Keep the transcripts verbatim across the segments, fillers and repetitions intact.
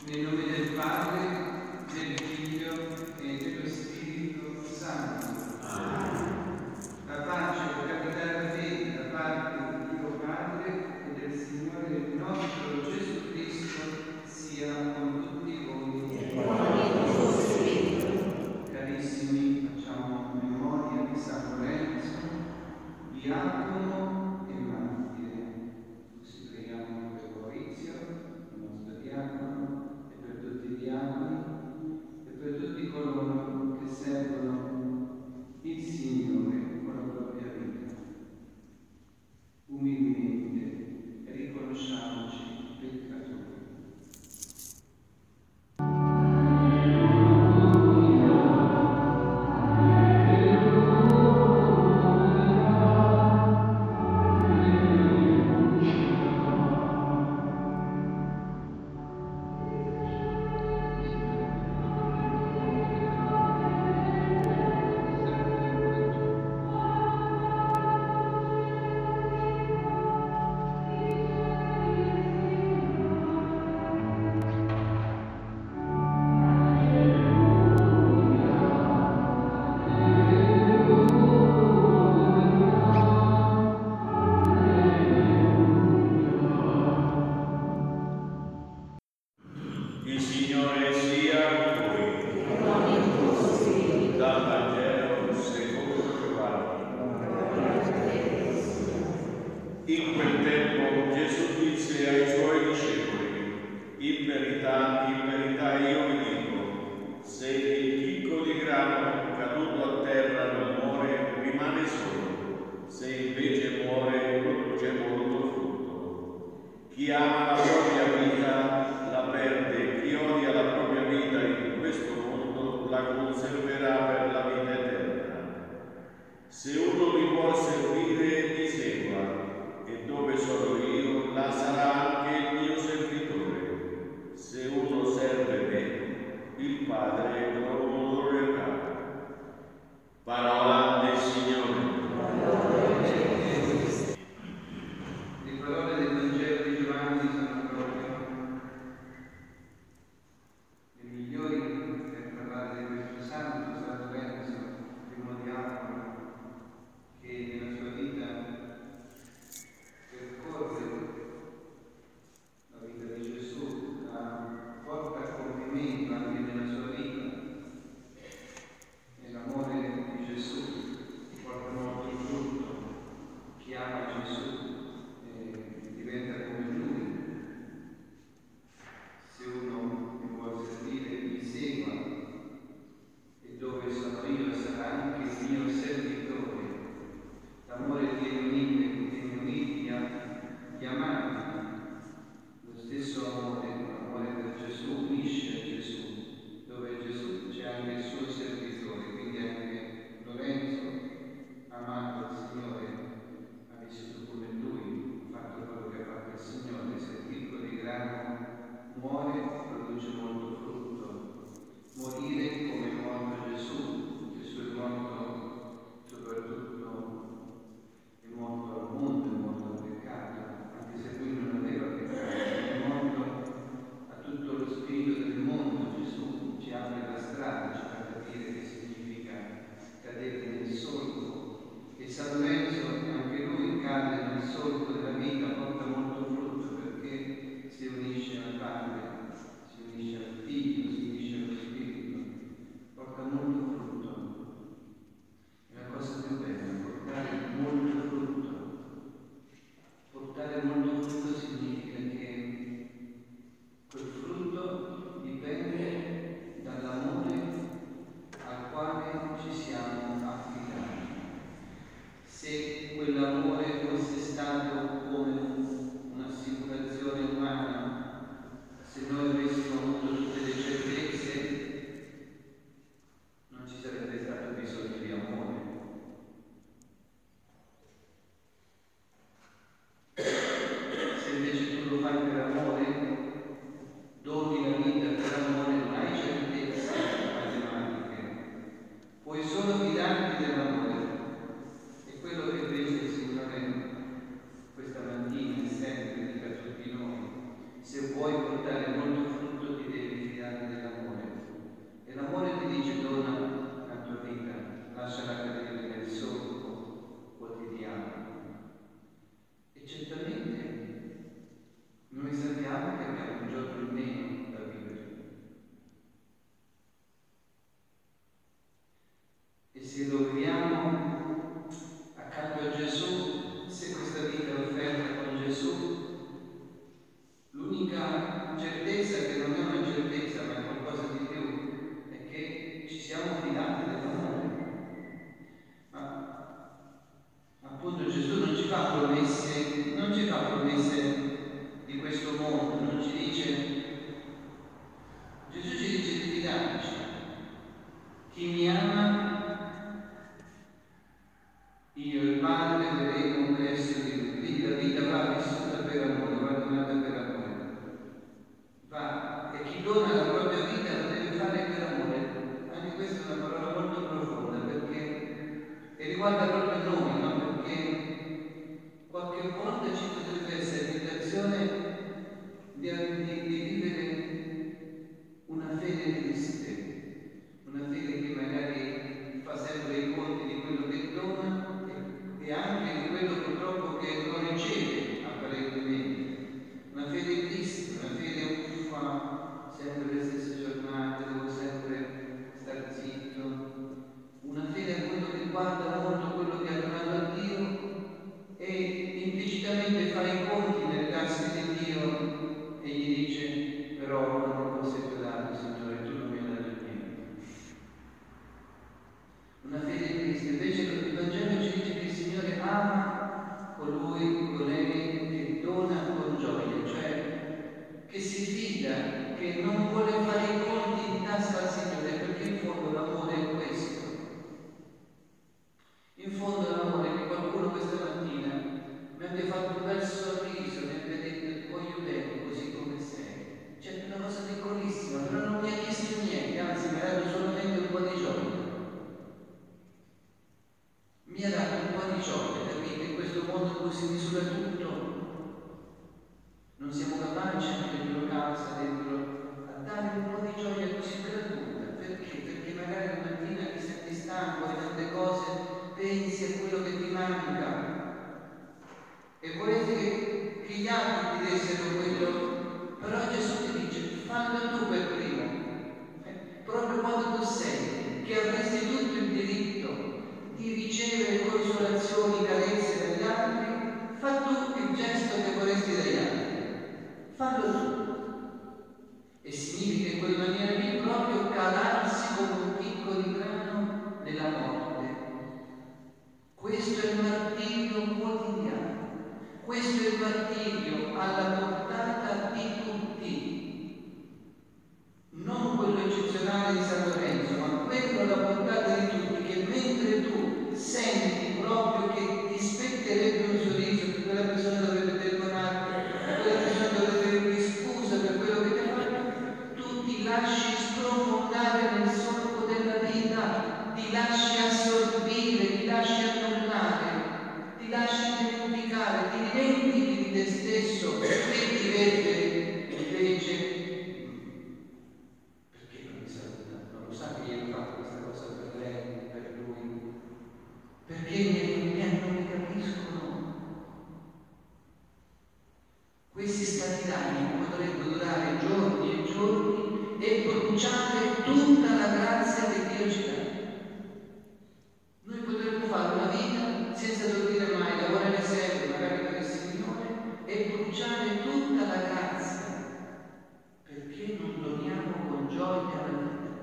Nel nome del Padre, del Figlio e dello Spirito Santo. Amen. La pace, la carità e la fede da parte di Dio Padre e del Signore nostro Gesù Cristo sia con tutti voi. E con il tuo Spirito. Carissimi, facciamo memoria di San Lorenzo, diacono e martire. Così preghiamo per Maurizio, il nostro diacono, e per tutti i diaconi certezza che non è una certezza, ma è qualcosa di più, è che ci siamo fidati dell'amore. Ma appunto Gesù non ci fa promesse, non ci fa promesse di questo mondo, non ci dice, Gesù ci dice di fidarci. Chi mi ama, io e il Padre vedremo presso di lui. Quindi la vita va vissuta per amore, va donata per amore. Va, e chi dona la propria vita lo deve fare per amore. Anche questa è una parola molto profonda, perché e riguarda proprio noi, no? Perché qualche volta ci potrebbe essere tentazione di, di, di vivere una fede triste, una fede che magari fa sempre i conti di quello che dona e, e anche di quello purtroppo che non riceve apparentemente. Una fede triste, una fede uffa, sempre le stesse giornate, devo sempre stare zitto. Una fede appunto che guarda molto quello che ha donato a Dio e implicitamente fa i conti nelle casse di Dio e gli dice: però quante cose ti ho dato, Signore, tu non mi hai dato niente. Una fede triste. Invece il Vangelo ci dice che il Signore ama colui, colei che dona con gioia, cioè che si fida, che non vuole fare i conti in tasca al Signore, perché in fondo l'amore è questo. In fondo l'amore che qualcuno questa mattina mi abbia fatto un bel sorriso, mi abbia detto: voglio bene così come sei. C'è una cosa piccolissima, però non mi ha chiesto niente, anzi mi ha dato solamente un po' di gioia. Mi ha dato un po' di gioia, perché in questo mondo in cui si misura tutto, non siamo capaci anche dentro casa, dentro, a dare un po' di gioia così gratuita. Perché? Perché magari la mattina ti senti stanco di tante cose, pensi a quello che ti manca e vorresti che, che gli altri ti dessero quello, però Gesù ti dice: fallo tu per primo, eh, proprio quando tu senti che avresti tutto il diritto di ricevere consolazioni, carezze dagli altri, fa tu il gesto che vorresti dagli altri, fallo tu. E significa in quella maniera lì proprio calarsi come un picco di grano nella morte. Questo è il martirio quotidiano, questo è il martirio alla portata di tutti, non quello eccezionale di San Lorenzo, ma quello alla portata di tutti, che mentre tu senti proprio che ti spetterebbe un sorriso, che quella persona dovrebbe perdonarti, che quella persona dovrebbe dirti scusa per quello che ti ha fatto, tu ti lasci sprofondare nel solco della vita, ti lasci assorbire, ti lasci annullare, ti lasci dimenticare, ti dimentichi di te stesso e ti vede invece. Perché non mi saluta? Non lo sa che io ho fatto questa cosa per lei, per lui? Perché non mi capiscono? Questi stati d'animo potrebbero durare giorni e giorni e bruciare tutta la grazia che Dio ci dà. Noi potremmo fare una vita senza dormire mai, lavorare sempre, magari per il Signore, e bruciare tutta la grazia, perché non doniamo con gioia la vita.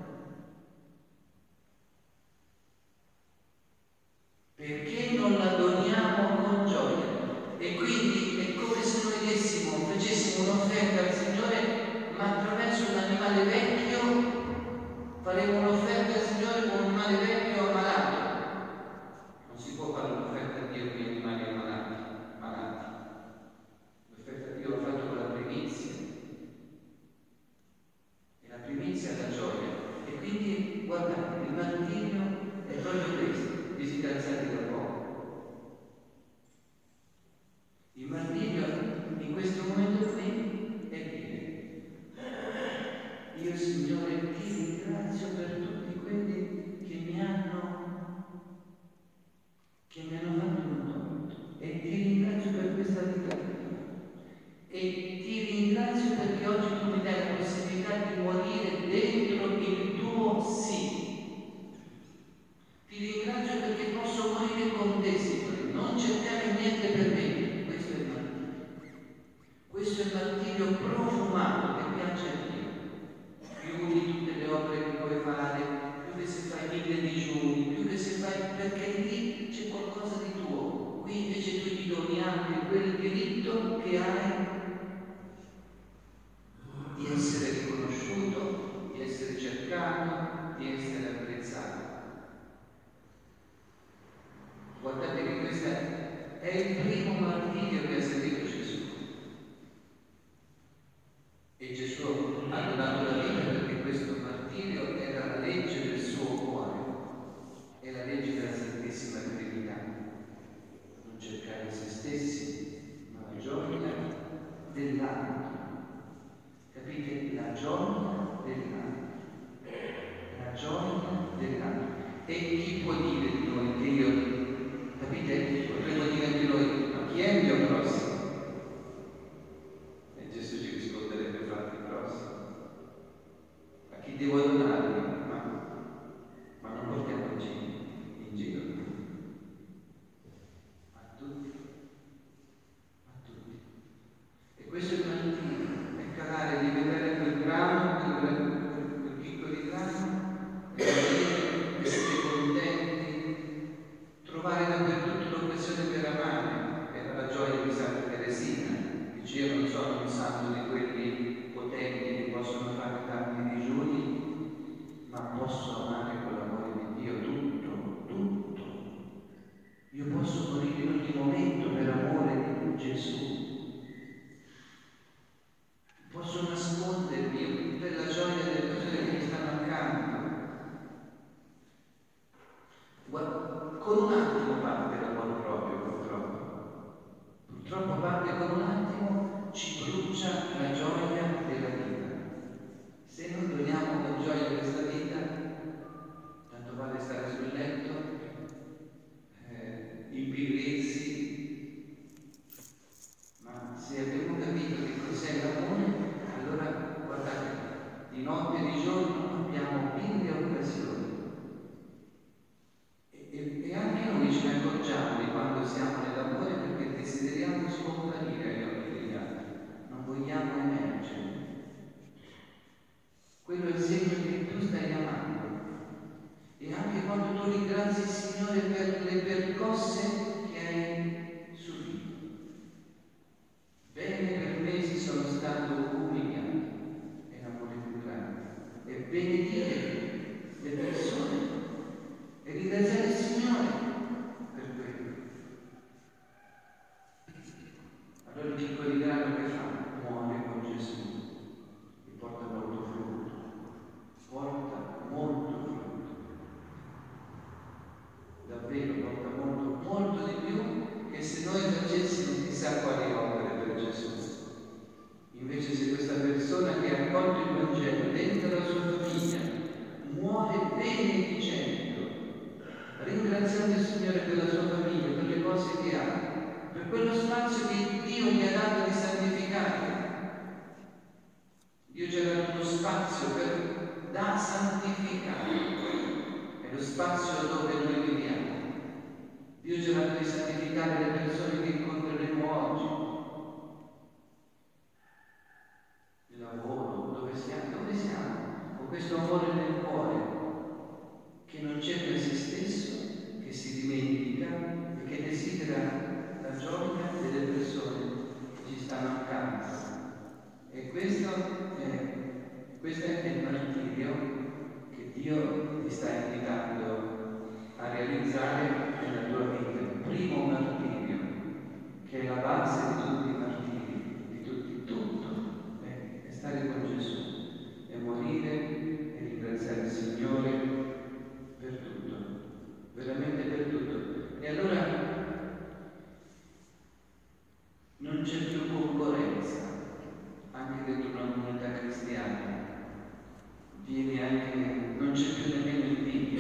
Perché non la doniamo con gioia? E quindi è come se noi dessimo, facessimo un'offerta al Signore, ma attraverso un animale vecchio, faremo un'offerta al Signore con un animale vecchio malato. Non si può fare un'offerta a Dio con gli animali malati, malati. L'offerta a Dio va fatta con la primizia. E la primizia è la gioia. E quindi, guardate, il martirio è proprio questo, disingraziati da poco. Il martirio in questo momento qui è dire: io Signore ti ringrazio per tutti quelli che mi hanno che mi hanno fatto un torto, e ti ringrazio per questa vita e ti ringrazio perché oggi tu mi dai la possibilità di morire dentro il tuo sì. Ti ringrazio perché posso morire con te, Signore, non cercare niente per me. Questo è il martirio. Questo è il martirio profumato che ha donato la vita perché questo martirio era la legge del suo cuore, è la legge della Santissima Trinità. Non cercare se stessi, ma la gioia dell'altro. Capite? La gioia dell'altro. La gioia dell'altro. E chi può dire di noi che io, capite? Potremmo dire di noi, ma chi è il mio prossimo? E Gesù ci risponderebbe, fatti prossimo. A chi devo donarmi? Ma, ma non portiamoci in giro. A tutti. A tutti. E questo è il martirio, è calare di vedere quel grano, quel, quel, quel piccolo grano, e dire, essere contenti, trovare dappertutto l'occasione per amare. Era la gioia di Santa Teresina. Dice, io non sono un santo di quelli potenti che possono fare tanti digiuni, ma posso amare con l'amore di Dio tutto, tutto. Io posso morire in ogni momento per amore di Gesù. Posso nascondermi per la gioia delle persone che mi stanno accanto. Guarda, con un attimo parte l'amore proprio, purtroppo. Purtroppo parte con un attimo, ci brucia la gioia della vita. Se non doniamo con gioia questa vita, tanto vale stare sul letto, eh, impigrirsi, ma se abbiamo capito che cos'è l'amore, allora guardate, di notte e di giorno abbiamo mille occasioni. E, e, e anche noi ce ne accorgiamo di quando siamo nell'amore perché desideriamo scomparire agli occhi degli altri, non vogliamo emergere. Quello è il segno che tu stai amando. E anche quando tu ringrazi il Signore per le percosse che hai subito. Bene per me si sono stato umiliato, è l'amore più grande. E benedire le persone e ringraziare il Signore per quello. Allora il piccolo grano che fa? Muore con Gesù e porta molto frutto. Porta molto frutto. Davvero porta molto, molto di più che se noi facessimo chissà quali opere per Gesù. Invece se questa persona che ha accolto il Vangelo dentro la sua famiglia muore benedicendo, ringraziando il Signore per la sua famiglia, per le cose che ha, per quello spazio che Dio gli ha dato di santificare. Dio ci ha dato uno spazio per, da santificare. È lo spazio dove noi viviamo. Dio ci ha dato di santificare le persone che incontreremo oggi. Il lavoro, dove siamo? Dove siamo? Con questo amore nel cuore, che non cerca se stesso, che si dimentica e che desidera la gioia delle persone che ci stanno accanto. E questo è, questo è il martirio che Dio ti sta invitando a realizzare nella tua vita. Il primo martirio, che è la base di tutti i martiri, di tutti, tutto, è, è stare con Gesù, è morire e ringraziare il Signore per tutto, veramente per tutto. E allora non c'è più concorrenza, anche dentro una comunità cristiana. Viene anche, non c'è più nemmeno invidia,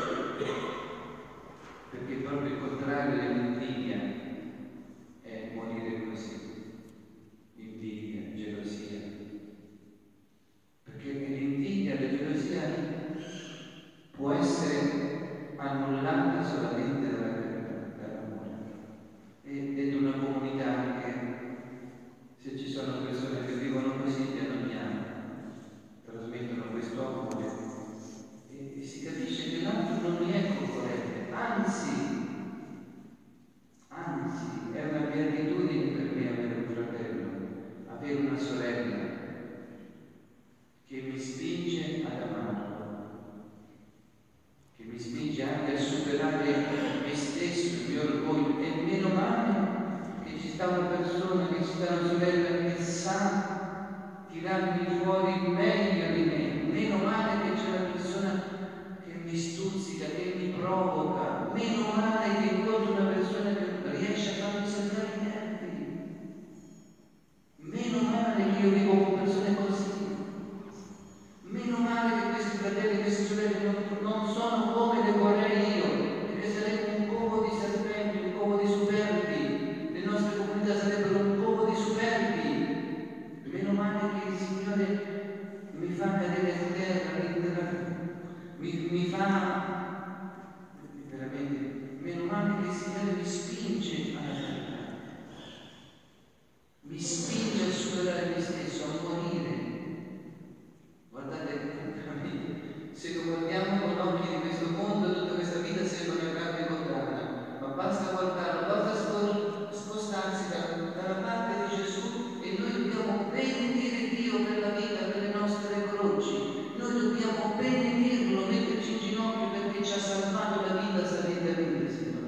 perché proprio il contrario dell'invidia è morire così, invidia, gelosia, perché l'invidia, la gelosia può essere annullata solamente dalla carità, dall'amore. E dentro una comunità anche, se ci sono persone che vivono così, piano piano trasmettono questo amore e, e si capisce che l'altro non è concorrente, anzi, anzi, è una beatitudine per me avere un fratello, avere una sorella che mi spinge ad amarlo, che mi spinge anche a superare me stesso, il mio orgoglio. E meno male che ci sta una persona, che ci sta una sorella che sa tirarmi fuori in me mi, mi fa veramente, meno male che il Signore mi spinge alla carità, mi spinge a superare me stesso, a morire. Guardate, se lo guardiamo con occhi di questo mondo, tutta questa vita sembra una grande condanna, ma basta guardarlo, basta spostarsi da, dalla parte di Gesù e noi dobbiamo benedire Dio per la vita, per le nostre croci. Noi dobbiamo benedirlo, metterci in ginocchio perché ci ha salvato la vita, sapete a vita, Signore.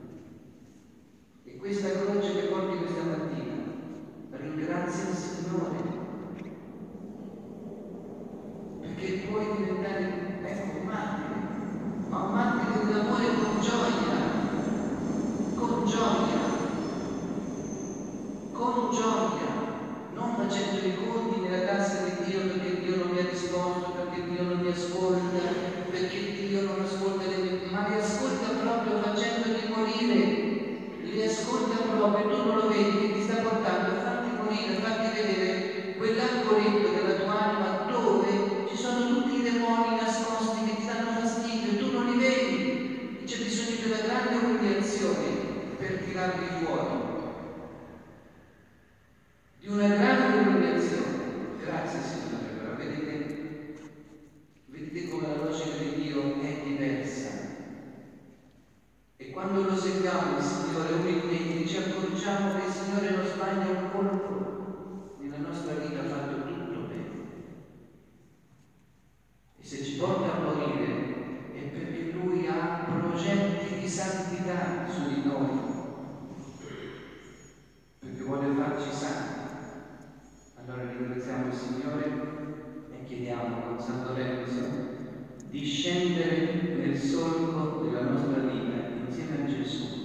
E questa croce che porti questa mattina, ringrazia il Signore, perché puoi diventare, ecco, un martire, ma un martire dell'amore con gioia, con gioia, con gioia, non facendo i conti nella cassa di Dio perché Dio non mi ha risposto, perché Dio non mi ascolta, perché Dio non ascolta le mie, ma li ascolta proprio facendoli morire, li ascolta proprio, tu non lo vedi che ti sta portando a farti morire, a farti vedere quell'angoletto della tua anima dove ci sono tutti i demoni nascosti che ti danno fastidio, tu non li vedi, c'è bisogno di una grande umiliazione per tirarli fuori, di una grande umiliazione. Grazie Signore, però vedete, vedete come la logica di Dio è diversa. E quando lo seguiamo il Signore umilmente ci accorgiamo che il Signore non sbaglia un colpo, nella nostra vita ha fatto tutto bene. E se ci porta a morire è perché Lui ha progetti di santità su di noi, perché vuole farci santi. Allora ringraziamo il Signore e chiediamo con Santo Lorenzo di scendere nel solco della nostra vita insieme a Gesù